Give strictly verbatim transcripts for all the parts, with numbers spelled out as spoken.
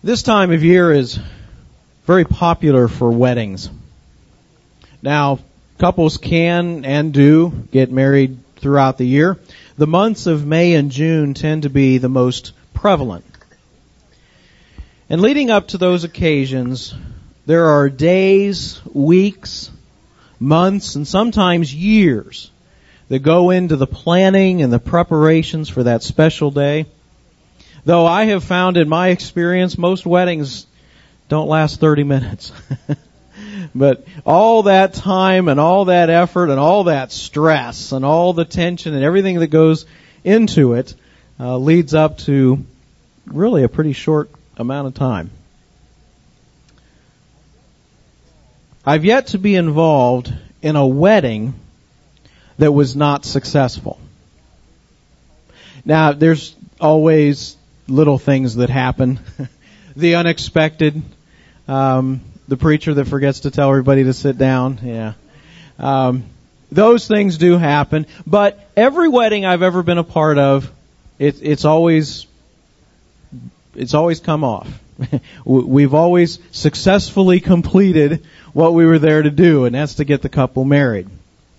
This time of year is very popular for weddings. Now, couples can and do get married throughout the year. The months of May and June tend to be the most prevalent. And leading up to those occasions, there are days, weeks, months, and sometimes years that go into the planning and the preparations for that special day. Though I have found in my experience, most weddings don't last thirty minutes. But all that time and all that effort and all that stress and all the tension and everything that goes into it uh, leads up to really a pretty short amount of time. I've yet to be involved in a wedding that was not successful. Now, there's always little things that happen. The unexpected, um, the preacher that forgets to tell everybody to sit down, yeah. Um, those things do happen, but every wedding I've ever been a part of, it, it's always, it's always come off. We've always successfully completed what we were there to do, and that's to get the couple married.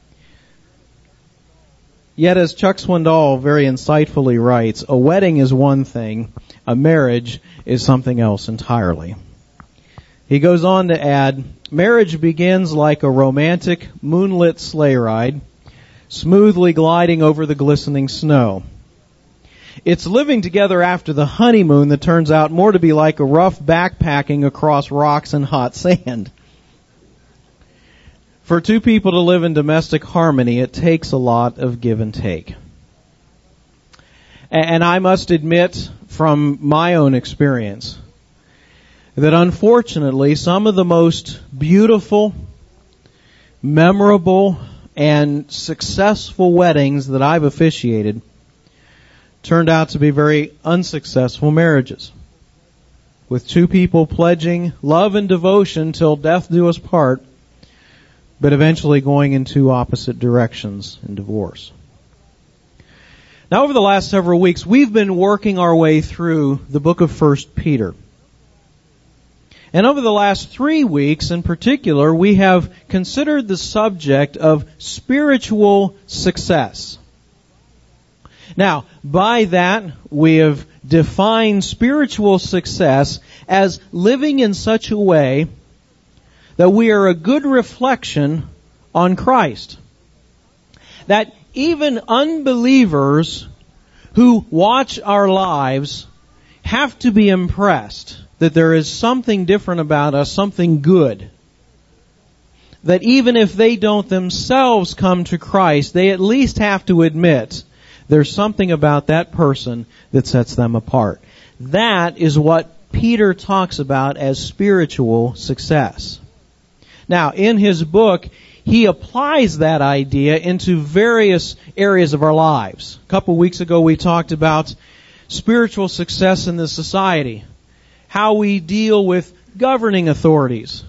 Yet, as Chuck Swindoll very insightfully writes, a wedding is one thing, a marriage is something else entirely. He goes on to add, marriage begins like a romantic moonlit sleigh ride, smoothly gliding over the glistening snow. It's living together after the honeymoon that turns out more to be like a rough backpacking across rocks and hot sand. For two people to live in domestic harmony, it takes a lot of give and take. And I must admit from my own experience that unfortunately some of the most beautiful, memorable, and successful weddings that I've officiated turned out to be very unsuccessful marriages, with two people pledging love and devotion till death do us part, but eventually going in two opposite directions in divorce. Now, over the last several weeks, we've been working our way through the book of First Peter. And over the last three weeks in particular, we have considered the subject of spiritual success. Now, by that, we have defined spiritual success as living in such a way that we are a good reflection on Christ. That even unbelievers who watch our lives have to be impressed that there is something different about us, something good. That even if they don't themselves come to Christ, they at least have to admit there's something about that person that sets them apart. That is what Peter talks about as spiritual success. Now, in his book, he applies that idea into various areas of our lives. A couple weeks ago, we talked about spiritual success in the society, how we deal with governing authorities.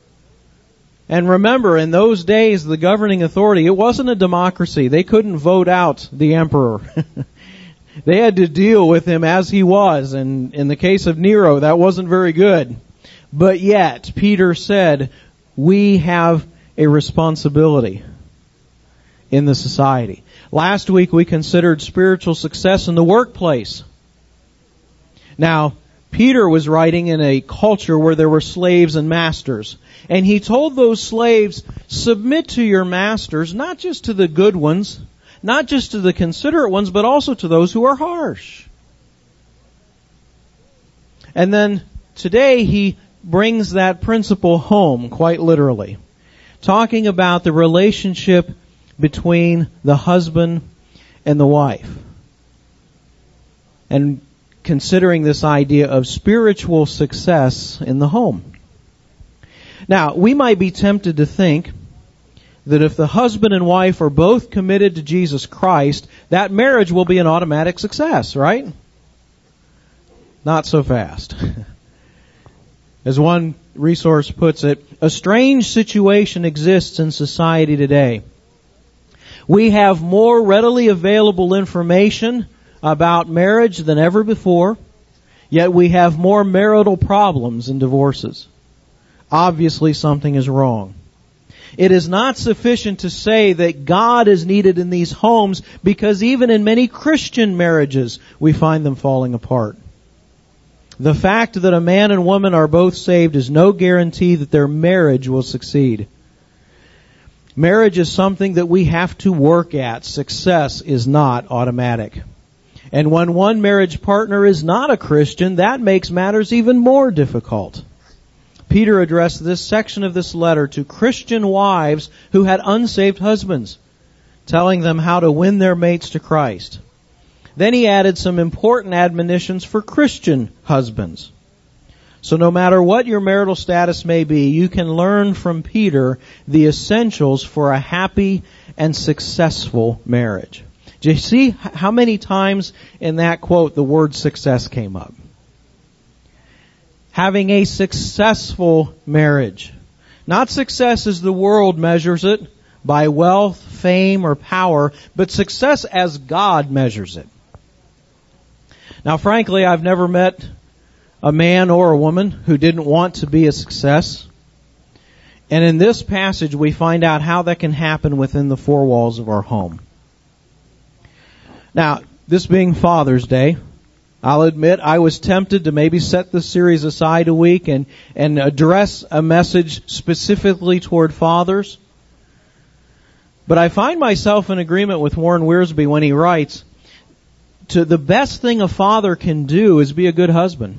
And remember, in those days, the governing authority, it wasn't a democracy. They couldn't vote out the emperor. They had to deal with him as he was, and in the case of Nero, that wasn't very good. But yet, Peter said, we have a responsibility in the society. Last week we considered spiritual success in the workplace. Now, Peter was writing in a culture where there were slaves and masters. And he told those slaves, submit to your masters, not just to the good ones, not just to the considerate ones, but also to those who are harsh. And then today he brings that principle home, quite literally, talking about the relationship between the husband and the wife, and considering this idea of spiritual success in the home. Now, we might be tempted to think that if the husband and wife are both committed to Jesus Christ, that marriage will be an automatic success, right? Not so fast. As one resource puts it, a strange situation exists in society today. We have more readily available information about marriage than ever before. Yet we have more marital problems and divorces. Obviously something is wrong. It is not sufficient to say that God is needed in these homes, because even in many Christian marriages we find them falling apart. The fact that a man and woman are both saved is no guarantee that their marriage will succeed. Marriage is something that we have to work at. Success is not automatic. And when one marriage partner is not a Christian, that makes matters even more difficult. Peter addressed this section of this letter to Christian wives who had unsaved husbands, telling them how to win their mates to Christ. Then he added some important admonitions for Christian husbands. So no matter what your marital status may be, you can learn from Peter the essentials for a happy and successful marriage. Do you see how many times in that quote the word success came up? Having a successful marriage. Not success as the world measures it, by wealth, fame, or power, but success as God measures it. Now, frankly, I've never met a man or a woman who didn't want to be a success. And in this passage, we find out how that can happen within the four walls of our home. Now, this being Father's Day, I'll admit I was tempted to maybe set this series aside a week and, and address a message specifically toward fathers. But I find myself in agreement with Warren Wiersbe when he writes, to the best thing a father can do is be a good husband.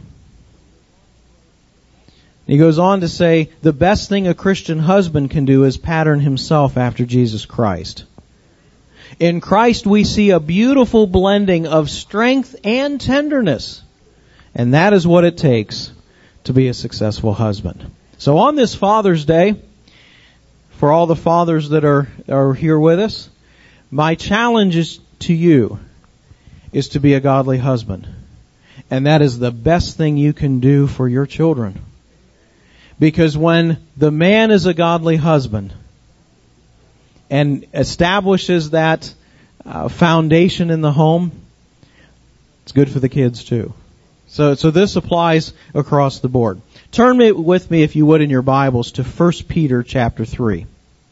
He goes on to say, the best thing a Christian husband can do is pattern himself after Jesus Christ. In Christ we see a beautiful blending of strength and tenderness. And that is what it takes to be a successful husband. So on this Father's Day, for all the fathers that are, are here with us, my challenge is to you is to be a godly husband. And that is the best thing you can do for your children. Because when the man is a godly husband and establishes that uh, foundation in the home, it's good for the kids too. So, so this applies across the board. Turn me, with me, if you would, in your Bibles to First Peter chapter three.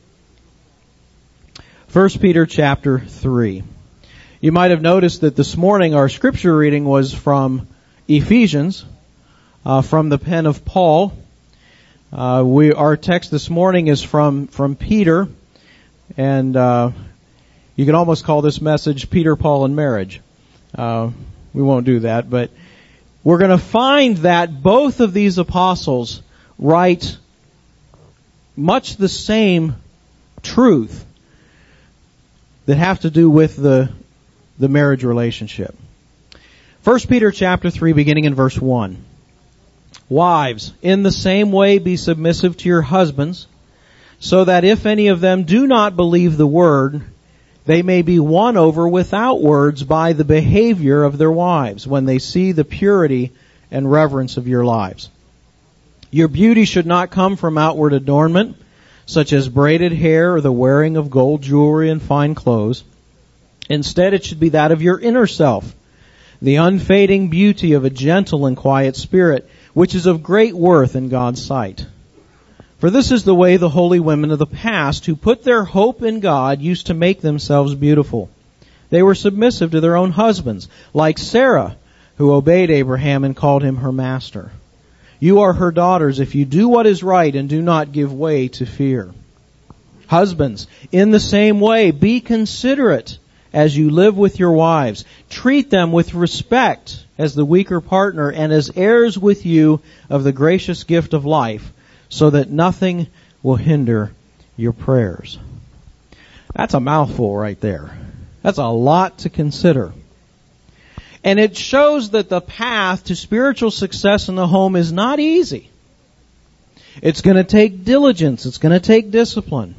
First Peter chapter three. You might have noticed that this morning our scripture reading was from Ephesians, uh, from the pen of Paul. Uh, we, our text this morning is from, from Peter, and, uh, you could almost call this message Peter, Paul, and Marriage. Uh, we won't do that, but we're going to find that both of these apostles write much the same truth that have to do with the, the marriage relationship. First Peter chapter three, beginning in verse one. Wives, in the same way be submissive to your husbands, so that if any of them do not believe the word, they may be won over without words by the behavior of their wives, when they see the purity and reverence of your lives. Your beauty should not come from outward adornment, such as braided hair or the wearing of gold jewelry and fine clothes. Instead, it should be that of your inner self, the unfading beauty of a gentle and quiet spirit, which is of great worth in God's sight. For this is the way the holy women of the past, who put their hope in God, used to make themselves beautiful. They were submissive to their own husbands, like Sarah, who obeyed Abraham and called him her master. You are her daughters if you do what is right and do not give way to fear. Husbands, in the same way, be considerate as you live with your wives. Treat them with respect as the weaker partner and as heirs with you of the gracious gift of life, so that nothing will hinder your prayers. That's a mouthful right there. That's a lot to consider. And it shows that the path to spiritual success in the home is not easy. It's going to take diligence. It's going to take discipline.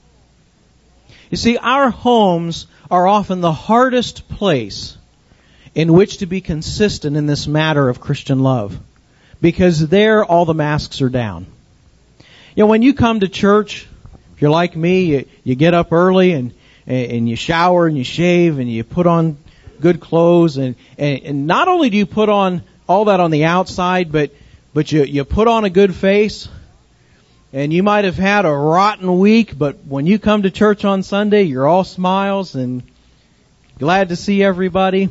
You see, our homes are often the hardest place in which to be consistent in this matter of Christian love, because there all the masks are down. You know, when you come to church, if you're like me, you, you get up early and, and you shower and you shave and you put on good clothes, and, and, and not only do you put on all that on the outside, but but you you put on a good face, and you might have had a rotten week, but when you come to church on Sunday, you're all smiles and glad to see everybody.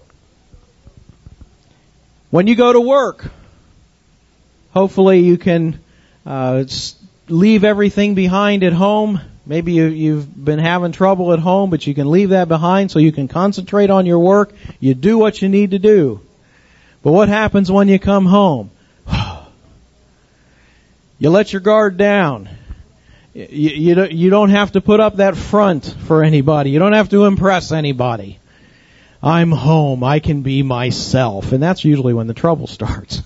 When you go to work, hopefully you can uh, leave everything behind at home. Maybe you, you've been having trouble at home, but you can leave that behind so you can concentrate on your work. You do what you need to do. But what happens when you come home? You let your guard down. You, you, don't, you don't have to put up that front for anybody. You don't have to impress anybody. I'm home. I can be myself. And that's usually when the trouble starts.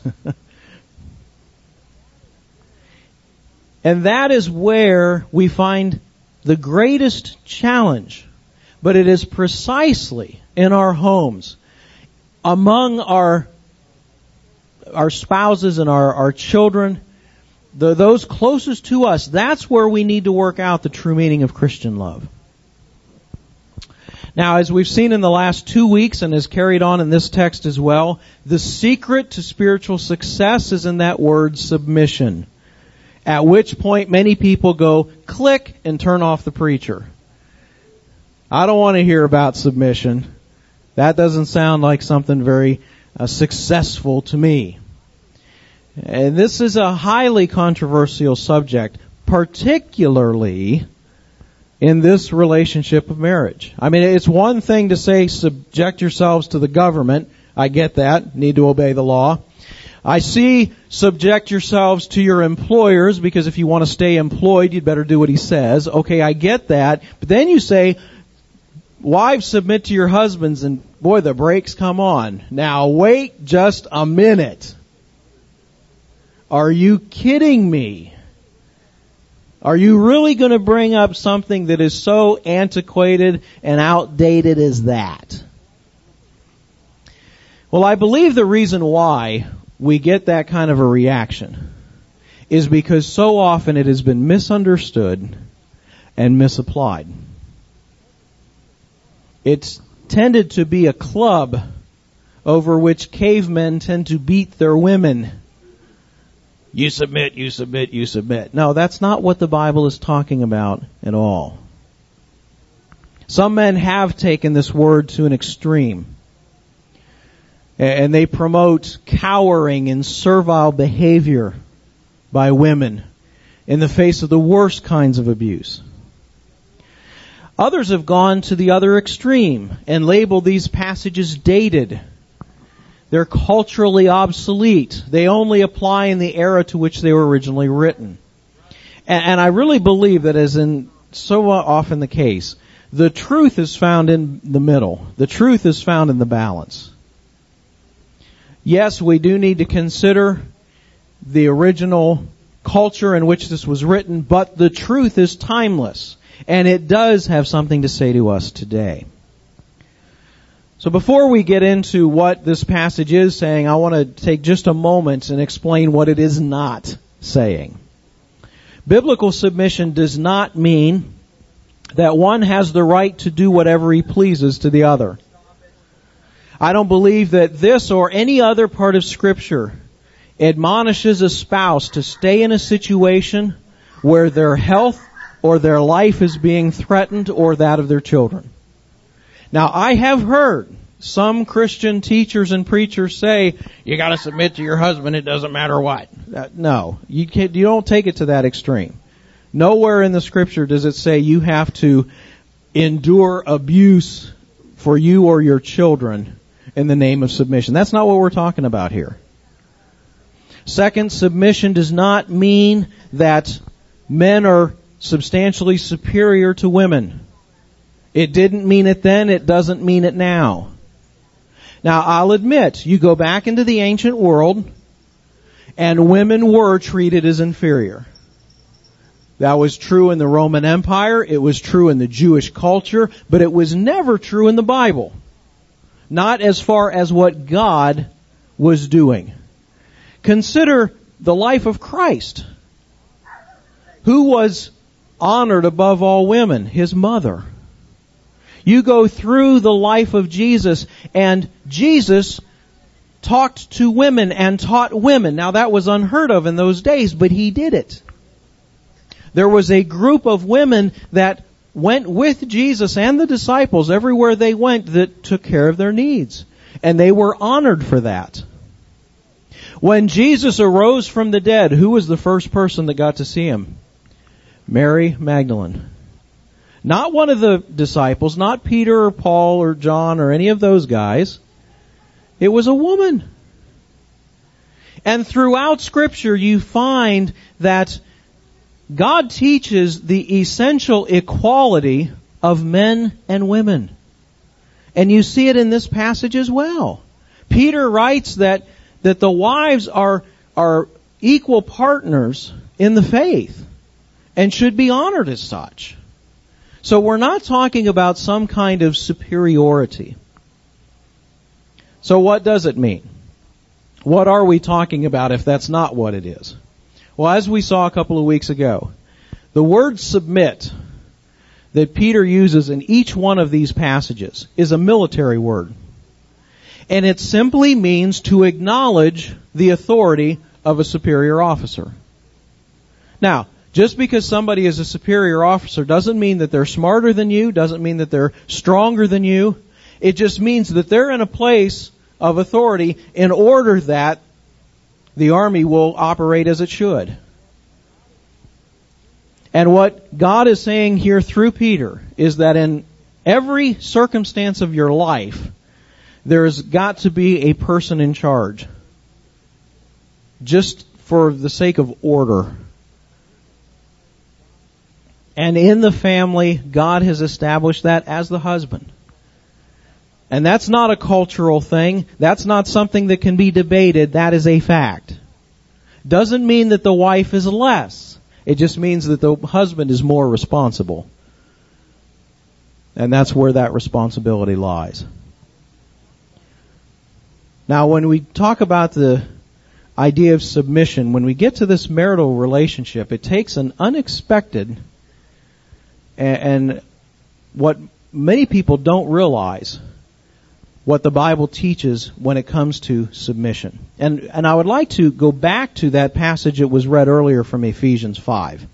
And that is where we find the greatest challenge. But it is precisely in our homes, among our our spouses and our, our children, the, those closest to us, that's where we need to work out the true meaning of Christian love. Now, as we've seen in the last two weeks and is carried on in this text as well, the secret to spiritual success is in that word submission. At which point many people go, click, and turn off the preacher. I don't want to hear about submission. That doesn't sound like something very uh, successful to me. And this is a highly controversial subject, particularly in this relationship of marriage. I mean, it's one thing to say subject yourselves to the government. I get that. Need to obey the law. I see subject yourselves to your employers, because if you want to stay employed, you'd better do what he says. Okay, I get that. But then you say, wives, submit to your husbands, and boy, the brakes come on. Now wait just a minute. Are you kidding me? Are you really going to bring up something that is so antiquated and outdated as that? Well, I believe the reason why we get that kind of a reaction is because so often it has been misunderstood and misapplied. It's tended to be a club over which cavemen tend to beat their women. You submit, you submit, you submit. No, that's not what the Bible is talking about at all. Some men have taken this word to an extreme. And they promote cowering and servile behavior by women in the face of the worst kinds of abuse. Others have gone to the other extreme and labeled these passages dated. They're culturally obsolete. They only apply in the era to which they were originally written. And, and I really believe that, as in so often the case, the truth is found in the middle. The truth is found in the balance. Yes, we do need to consider the original culture in which this was written, but the truth is timeless, and it does have something to say to us today. So before we get into what this passage is saying, I want to take just a moment and explain what it is not saying. Biblical submission does not mean that one has the right to do whatever he pleases to the other. I don't believe that this or any other part of Scripture admonishes a spouse to stay in a situation where their health or their life is being threatened, or that of their children. Now, I have heard some Christian teachers and preachers say, you got to submit to your husband, it doesn't matter what. Uh, no, you can't, you don't take it to that extreme. Nowhere in the Scripture does it say you have to endure abuse for you or your children in the name of submission. That's not what we're talking about here. Second, submission does not mean that men are substantially superior to women. It didn't mean it then, it doesn't mean it now. Now, I'll admit, you go back into the ancient world, and women were treated as inferior. That was true in the Roman Empire, it was true in the Jewish culture, but it was never true in the Bible. Not as far as what God was doing. Consider the life of Christ. Who was honored above all women? His mother. You go through the life of Jesus, and Jesus talked to women and taught women. Now that was unheard of in those days, but he did it. There was a group of women that went with Jesus and the disciples everywhere they went that took care of their needs. And they were honored for that. When Jesus arose from the dead, who was the first person that got to see him? Mary Magdalene. Not one of the disciples, not Peter or Paul or John or any of those guys. It was a woman. And throughout Scripture you find that God teaches the essential equality of men and women. And you see it in this passage as well. Peter writes that, that the wives are, are equal partners in the faith and should be honored as such. So we're not talking about some kind of superiority. So what does it mean? What are we talking about if that's not what it is? Well, as we saw a couple of weeks ago, the word submit that Peter uses in each one of these passages is a military word. And it simply means to acknowledge the authority of a superior officer. Now, just because somebody is a superior officer doesn't mean that they're smarter than you, doesn't mean that they're stronger than you. It just means that they're in a place of authority in order that the army will operate as it should. And what God is saying here through Peter is that in every circumstance of your life, there's got to be a person in charge. Just for the sake of order. And in the family, God has established that as the husband. And that's not a cultural thing. That's not something that can be debated. That is a fact. Doesn't mean that the wife is less. It just means that the husband is more responsible. And that's where that responsibility lies. Now, when we talk about the idea of submission, when we get to this marital relationship, it takes an unexpected and what many people don't realize what the Bible teaches when it comes to submission. And and I would like to go back to that passage that was read earlier from Ephesians five.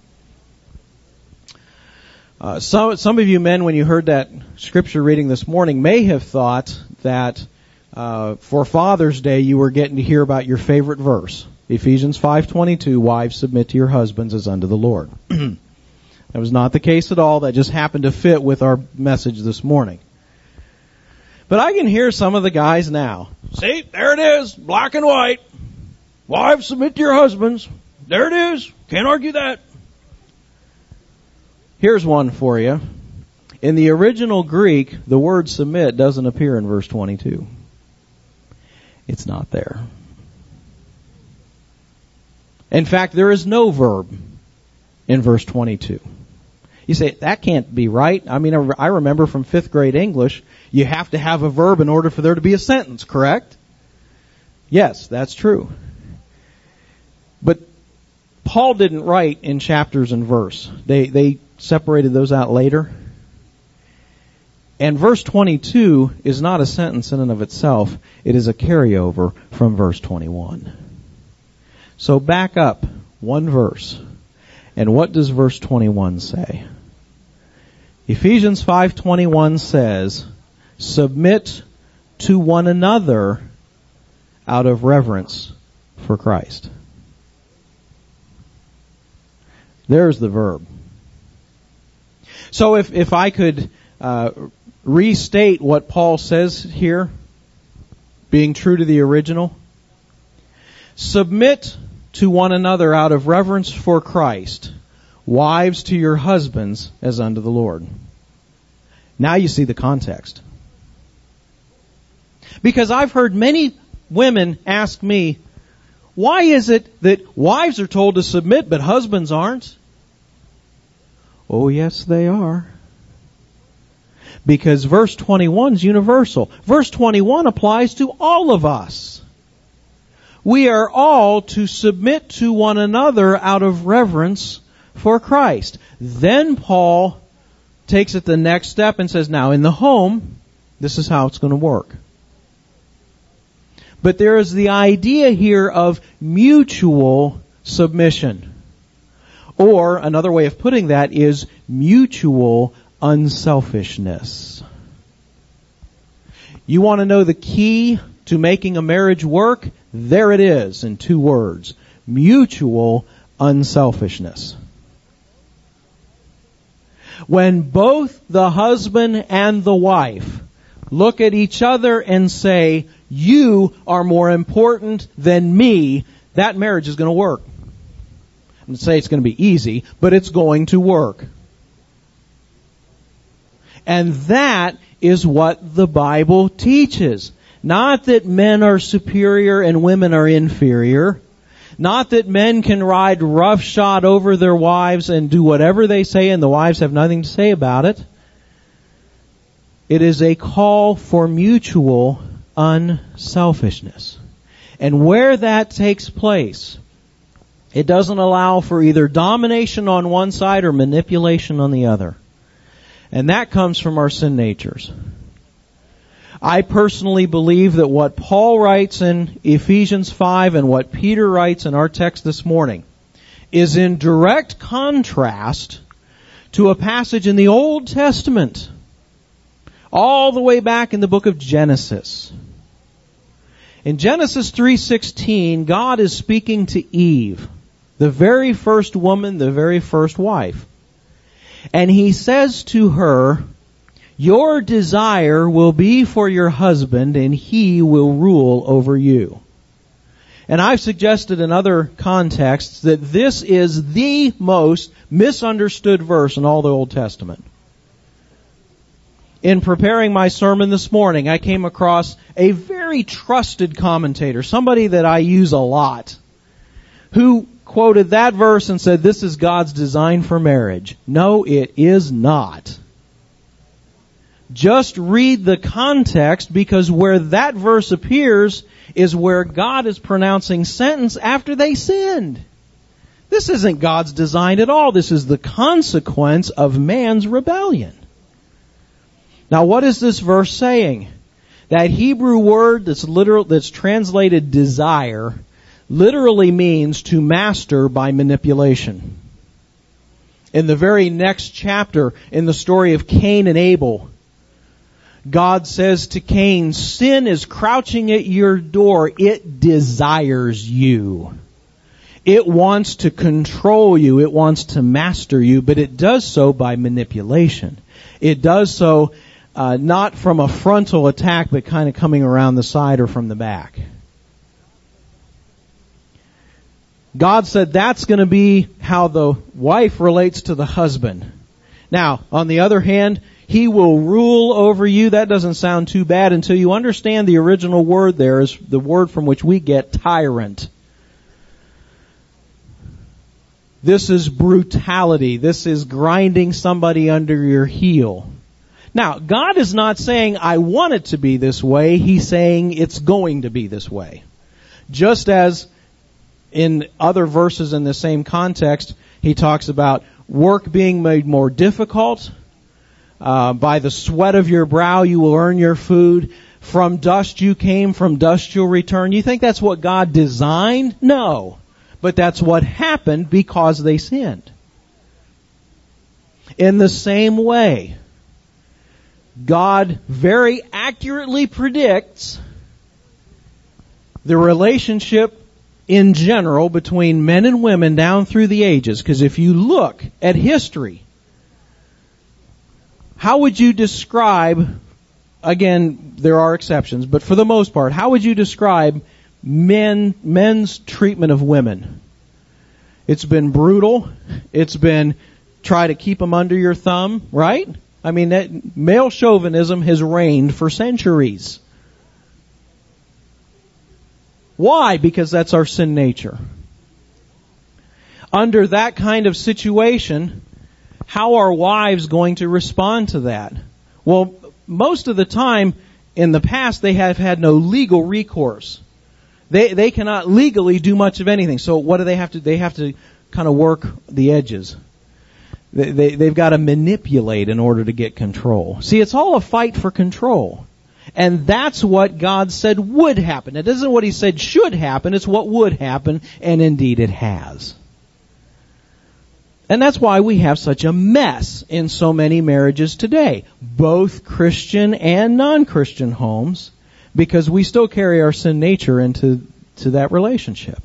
Uh, some, some of you men, when you heard that scripture reading this morning, may have thought that uh, for Father's Day you were getting to hear about your favorite verse. Ephesians five twenty-two, wives submit to your husbands as unto the Lord. That was not the case at all. That just happened to fit with our message this morning. But I can hear some of the guys now. See, there it is, black and white. Wives, submit to your husbands. There it is. Can't argue that. Here's one for you. In the original Greek, the word submit doesn't appear in verse twenty-two. It's not there. In fact, there is no verb in verse twenty-two. You say, that can't be right. I mean, I remember from fifth grade English, you have to have a verb in order for there to be a sentence, correct? Yes, that's true. But Paul didn't write in chapters and verse. They, they separated those out later. And verse twenty-two is not a sentence in and of itself. It is a carryover from verse twenty-one. So back up one verse. And what does verse twenty-one say? Ephesians five twenty-one says, submit to one another out of reverence for Christ. There's the verb. So if, if I could uh, restate what Paul says here, being true to the original, submit to one another out of reverence for Christ. Wives to your husbands as unto the Lord. Now you see the context. Because I've heard many women ask me, why is it that wives are told to submit but husbands aren't? Oh yes, they are. Because verse twenty-one is universal. Verse twenty-one applies to all of us. We are all to submit to one another out of reverence for Christ. Then Paul takes it the next step and says, now in the home, this is how it's going to work. But there is the idea here of mutual submission. Or another way of putting that is mutual unselfishness. You want to know the key to making a marriage work? There it is in two words. Mutual unselfishness. When both the husband and the wife look at each other and say, you are more important than me, that marriage is going to work. I'm going to say it's going to be easy, but it's going to work. And that is what the Bible teaches. Not that men are superior and women are inferior. Not that men can ride roughshod over their wives and do whatever they say and the wives have nothing to say about it. It is a call for mutual unselfishness. And where that takes place, it doesn't allow for either domination on one side or manipulation on the other. And that comes from our sin natures. I personally believe that what Paul writes in Ephesians five and what Peter writes in our text this morning is in direct contrast to a passage in the Old Testament, all the way back in the book of Genesis. In Genesis three sixteen, God is speaking to Eve, the very first woman, the very first wife. And He says to her, your desire will be for your husband, and he will rule over you. And I've suggested in other contexts that this is the most misunderstood verse in all the Old Testament. In preparing my sermon this morning, I came across a very trusted commentator, somebody that I use a lot, who quoted that verse and said, this is God's design for marriage. No, it is not. Just read the context, because where that verse appears is where God is pronouncing sentence after they sinned. This isn't God's design at all. This is the consequence of man's rebellion. Now, what is this verse saying? That Hebrew word that's literal, that's translated desire, literally means to master by manipulation. In the very next chapter, in the story of Cain and Abel, God says to Cain, sin is crouching at your door. It desires you. It wants to control you. It wants to master you, but it does so by manipulation. It does so uh, not from a frontal attack, but kind of coming around the side or from the back. God said that's going to be how the wife relates to the husband. Now, on the other hand, he will rule over you. That doesn't sound too bad until you understand the original word there is the word from which we get tyrant. This is brutality. This is grinding somebody under your heel. Now, God is not saying, I want it to be this way. He's saying it's going to be this way. Just as in other verses in the same context, He talks about work being made more difficult. Uh, by the sweat of your brow you will earn your food. From dust you came, from dust you'll return. You think that's what God designed? No. But that's what happened because they sinned. In the same way, God very accurately predicts the relationship in general between men and women down through the ages. Because if you look at history, how would you describe, again, there are exceptions, but for the most part, how would you describe men, men's treatment of women? It's been brutal. It's been try to keep them under your thumb, right? I mean, that male chauvinism has reigned for centuries. Why? Because that's our sin nature. Under that kind of situation, how are wives going to respond to that? Well, most of the time in the past they have had no legal recourse. They they cannot legally do much of anything. So what do they have to? They have to kind of work the edges. They, they they've got to manipulate in order to get control. See, it's all a fight for control. And that's what God said would happen. It isn't what He said should happen, it's what would happen, and indeed it has. And that's why we have such a mess in so many marriages today, both Christian and non-Christian homes, because we still carry our sin nature into to that relationship.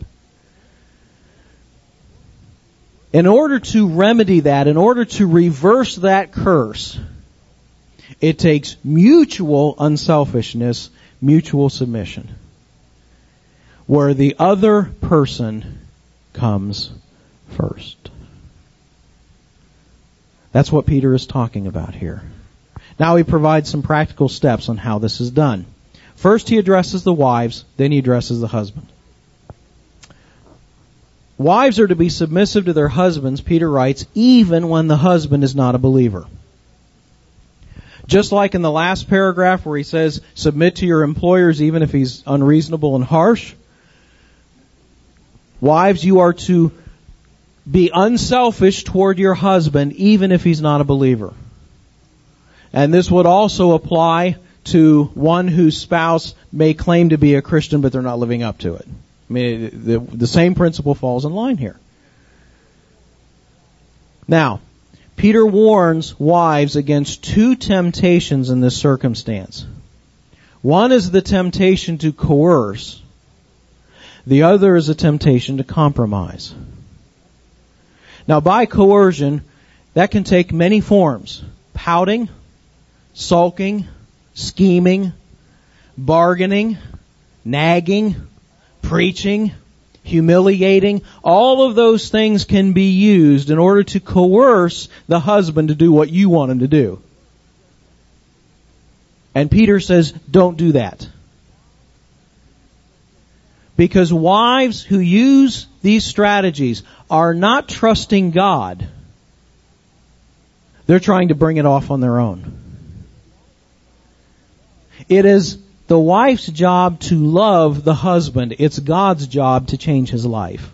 In order to remedy that, in order to reverse that curse, it takes mutual unselfishness, mutual submission, where the other person comes first. That's what Peter is talking about here. Now he provides some practical steps on how this is done. First he addresses the wives, then he addresses the husband. Wives are to be submissive to their husbands, Peter writes, even when the husband is not a believer. Just like in the last paragraph where he says, submit to your employers even if he's unreasonable and harsh. Wives, you are to be unselfish toward your husband even if he's not a believer. And this would also apply to one whose spouse may claim to be a Christian but they're not living up to it. I mean, the, the same principle falls in line here. Now, Peter warns wives against two temptations in this circumstance. One is the temptation to coerce. The other is a temptation to compromise. Now, by coercion, that can take many forms. Pouting, sulking, scheming, bargaining, nagging, preaching, humiliating. All of those things can be used in order to coerce the husband to do what you want him to do. And Peter says, don't do that. Because wives who use these strategies are not trusting God. They're trying to bring it off on their own. It is the wife's job to love the husband. It's God's job to change his life.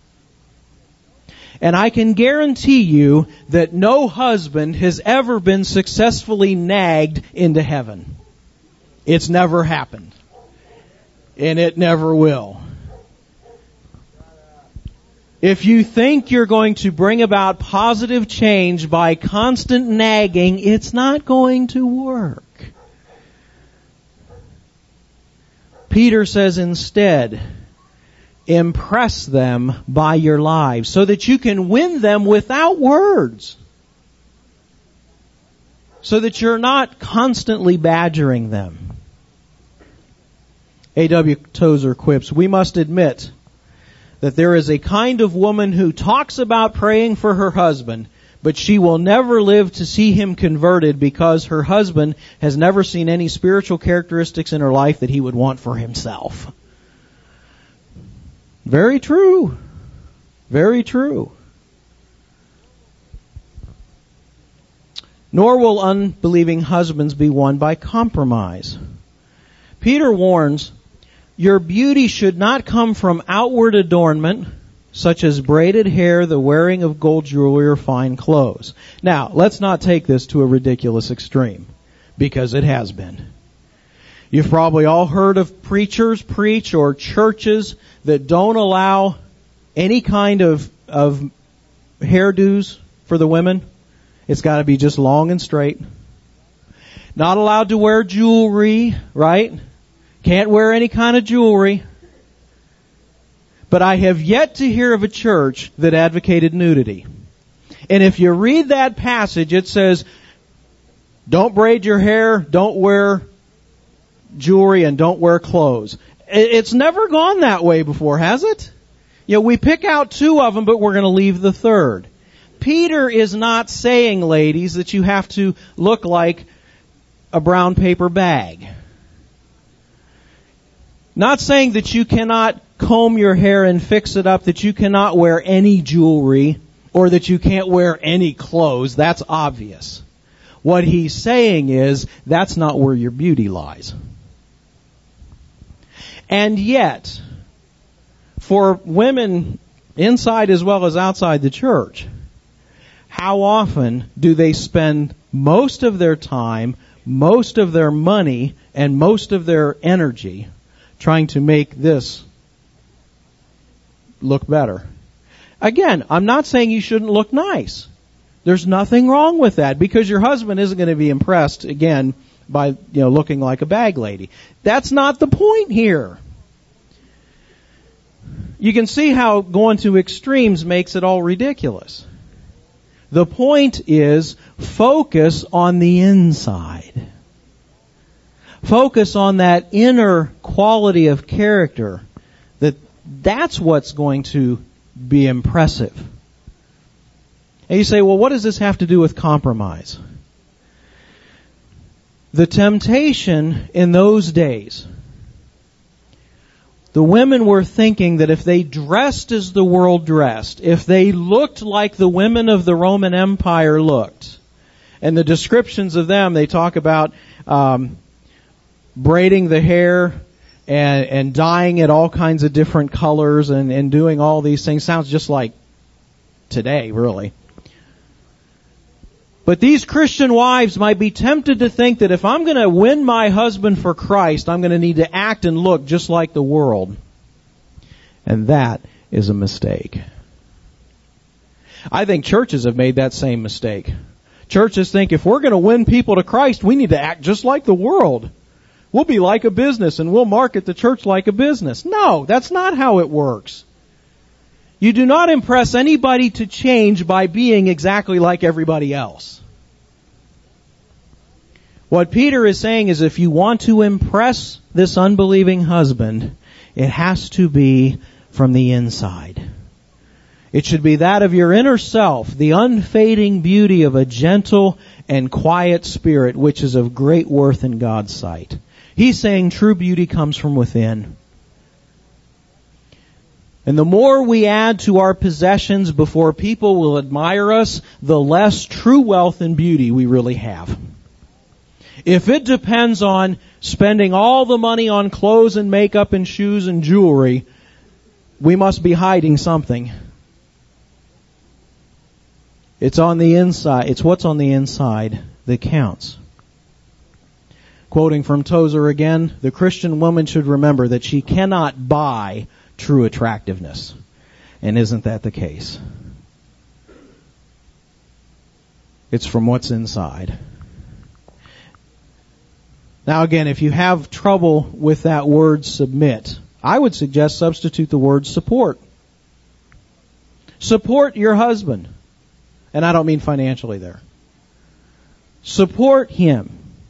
And I can guarantee you that no husband has ever been successfully nagged into heaven. It's never happened. And it never will. If you think you're going to bring about positive change by constant nagging, it's not going to work. Peter says instead, impress them by your lives so that you can win them without words. So that you're not constantly badgering them. A W Tozer quips, we must admit that there is a kind of woman who talks about praying for her husband, but she will never live to see him converted because her husband has never seen any spiritual characteristics in her life that he would want for himself. Very true. Very true. Nor will unbelieving husbands be won by compromise. Peter warns, your beauty should not come from outward adornment, such as braided hair, the wearing of gold jewelry, or fine clothes. Now, let's not take this to a ridiculous extreme, because it has been. You've probably all heard of preachers preach or churches that don't allow any kind of, of hairdos for the women. It's got to be just long and straight. Not allowed to wear jewelry, right? Can't wear any kind of jewelry. But I have yet to hear of a church that advocated nudity. And if you read that passage, it says, don't braid your hair, don't wear jewelry, and don't wear clothes. It's never gone that way before, has it? You know, we pick out two of them, but we're going to leave the third. Peter is not saying, ladies, that you have to look like a brown paper bag. Not saying that you cannot comb your hair and fix it up, that you cannot wear any jewelry, or that you can't wear any clothes. That's obvious. What he's saying is, that's not where your beauty lies. And yet, for women inside as well as outside the church, how often do they spend most of their time most of their money and most of their energy trying to make this look better. Again, I'm not saying you shouldn't look nice. There's nothing wrong with that, because your husband isn't going to be impressed, again, by, you know, looking like a bag lady. That's not the point here. You can see how going to extremes makes it all ridiculous. The point is, focus on the inside. Focus on that inner quality of character. That that's what's going to be impressive. And you say, well, what does this have to do with compromise? The temptation in those days, the women were thinking that if they dressed as the world dressed, if they looked like the women of the Roman Empire looked, and the descriptions of them, they talk about um, braiding the hair and, and dyeing it all kinds of different colors and, and doing all these things. Sounds just like today, really. But these Christian wives might be tempted to think that if I'm going to win my husband for Christ, I'm going to need to act and look just like the world. And that is a mistake. I think churches have made that same mistake. Churches think if we're going to win people to Christ, we need to act just like the world. We'll be like a business and we'll market the church like a business. No, that's not how it works. You do not impress anybody to change by being exactly like everybody else. What Peter is saying is if you want to impress this unbelieving husband, it has to be from the inside. It should be that of your inner self, the unfading beauty of a gentle and quiet spirit, which is of great worth in God's sight. He's saying true beauty comes from within. And the more we add to our possessions before people will admire us, the less true wealth and beauty we really have. If it depends on spending all the money on clothes and makeup and shoes and jewelry, we must be hiding something. It's on the inside. It's what's on the inside that counts. Quoting from Tozer again, the Christian woman should remember that she cannot buy true attractiveness. And isn't that the case? It's from what's inside. Now again, if you have trouble with that word submit, I would suggest substitute the word support. Support your husband. And I don't mean financially there. Support him.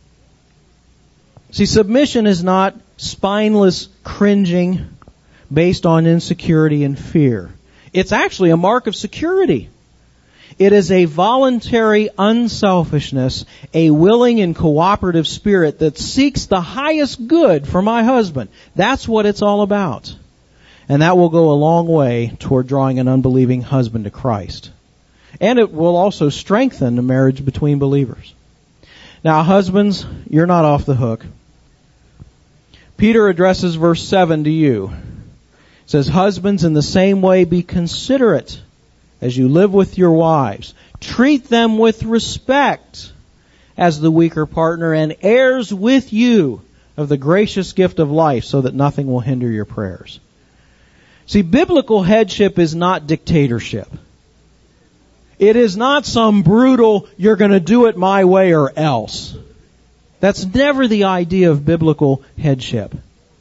See, submission is not spineless cringing based on insecurity and fear. It's actually a mark of security. It is a voluntary unselfishness, a willing and cooperative spirit that seeks the highest good for my husband. That's what it's all about. And that will go a long way toward drawing an unbelieving husband to Christ. And it will also strengthen the marriage between believers. Now, husbands, you're not off the hook. Peter addresses verse seven to you. It says, husbands, in the same way be considerate as you live with your wives. Treat them with respect as the weaker partner and heirs with you of the gracious gift of life, so that nothing will hinder your prayers. See, biblical headship is not dictatorship. It is not some brutal, you're going to do it my way or else. That's never the idea of biblical headship.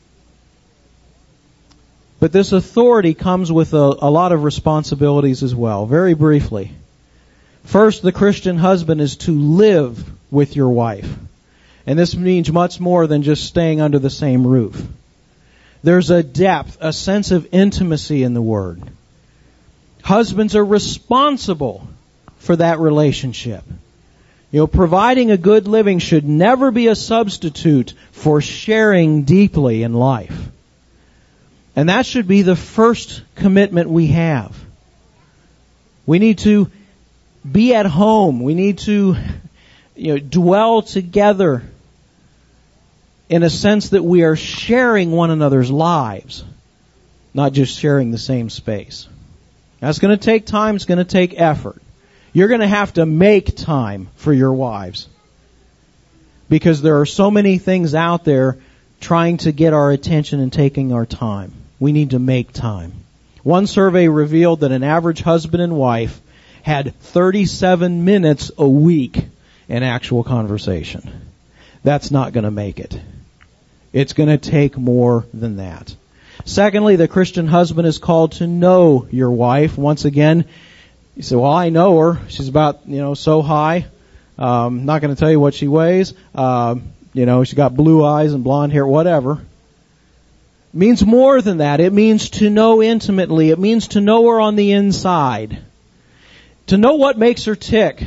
But this authority comes with a, a lot of responsibilities as well. Very briefly. First, the Christian husband is to live with your wife. And this means much more than just staying under the same roof. There's a depth, a sense of intimacy in the word. Husbands are responsible for that relationship. You know, providing a good living should never be a substitute for sharing deeply in life. And that should be the first commitment we have. We need to be at home. We need to, you know, dwell together in a sense that we are sharing one another's lives, not just sharing the same space. That's going to take time. It's going to take effort. You're going to have to make time for your wives. Because there are so many things out there trying to get our attention and taking our time. We need to make time. One survey revealed that an average husband and wife had thirty-seven minutes a week in actual conversation. That's not going to make it. It's going to take more than that. Secondly, the Christian husband is called to know your wife. Once again, you say, well, I know her. She's about, you know, so high. Um, not going to tell you what she weighs. Um, you know, she's got blue eyes and blonde hair, whatever. It means more than that. It means to know intimately. It means to know her on the inside. To know what makes her tick.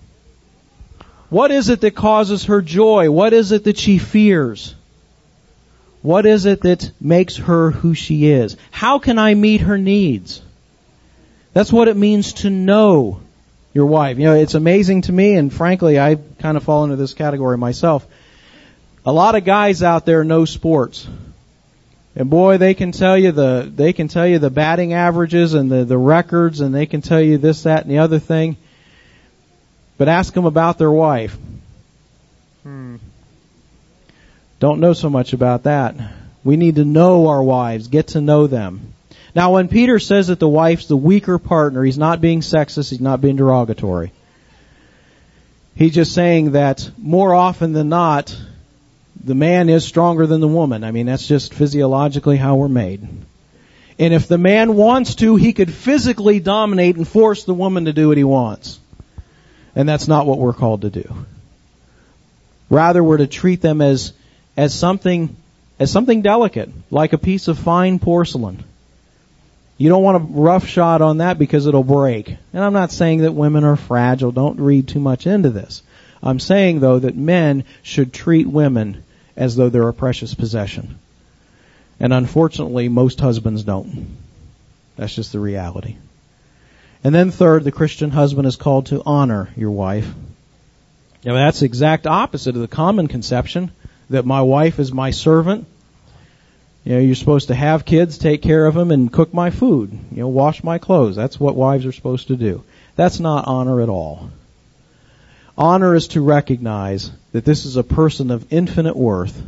What is it that causes her joy? What is it that she fears? What is it that makes her who she is? How can I meet her needs? That's what it means to know your wife. You know, it's amazing to me, and frankly, I kind of fall into this category myself. A lot of guys out there know sports. And boy, they can tell you the, they can tell you the batting averages and the, the records, and they can tell you this, that, and the other thing. But ask them about their wife. Hmm. Don't know so much about that. We need to know our wives, get to know them. Now, when Peter says that the wife's the weaker partner, he's not being sexist, he's not being derogatory. He's just saying that more often than not, the man is stronger than the woman. I mean, that's just physiologically how we're made. And if the man wants to, he could physically dominate and force the woman to do what he wants. And that's not what we're called to do. Rather, we're to treat them as as something as something delicate, like a piece of fine porcelain. You don't want a rough shot on that because it'll break. And I'm not saying that women are fragile. Don't read too much into this. I'm saying, though, that men should treat women as though they're a precious possession. And unfortunately, most husbands don't. That's just the reality. And then third, the Christian husband is called to honor your wife. Now, that's the exact opposite of the common conception, that my wife is my servant. You know, you're supposed to have kids, take care of them, and cook my food. You know, wash my clothes. That's what wives are supposed to do. That's not honor at all. Honor is to recognize that this is a person of infinite worth,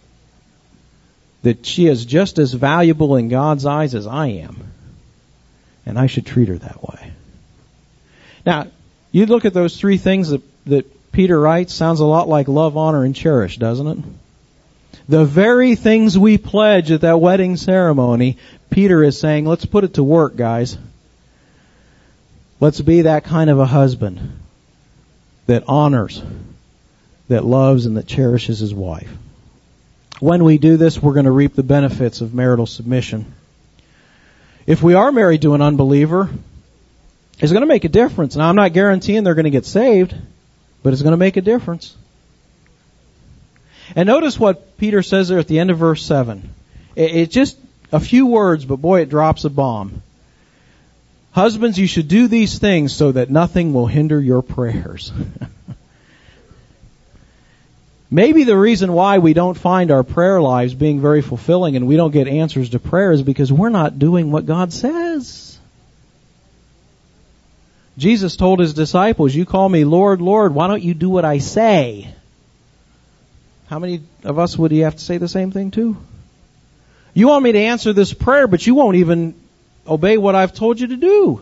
that she is just as valuable in God's eyes as I am, and I should treat her that way. Now, you look at those three things that, that Peter writes, sounds a lot like love, honor, and cherish, doesn't it? The very things we pledge at that wedding ceremony, Peter is saying, let's put it to work, guys. Let's be that kind of a husband that honors, that loves, and that cherishes his wife. When we do this, we're going to reap the benefits of marital submission. If we are married to an unbeliever, it's going to make a difference. Now, I'm not guaranteeing they're going to get saved, but it's going to make a difference. And notice what Peter says there at the end of verse seven. It's just a few words, but boy, it drops a bomb. Husbands, you should do these things so that nothing will hinder your prayers. Maybe the reason why we don't find our prayer lives being very fulfilling and we don't get answers to prayer is because we're not doing what God says. Jesus told his disciples, you call me Lord, Lord, why don't you do what I say? How many of us would he have to say the same thing to? You want me to answer this prayer, but you won't even obey what I've told you to do.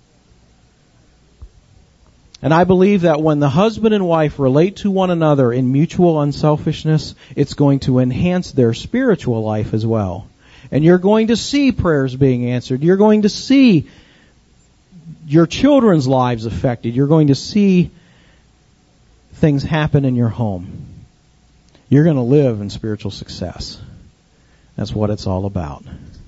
And I believe that when the husband and wife relate to one another in mutual unselfishness, it's going to enhance their spiritual life as well. And you're going to see prayers being answered. You're going to see your children's lives affected. You're going to see things happen in your home. You're going to live in spiritual success. That's what it's all about.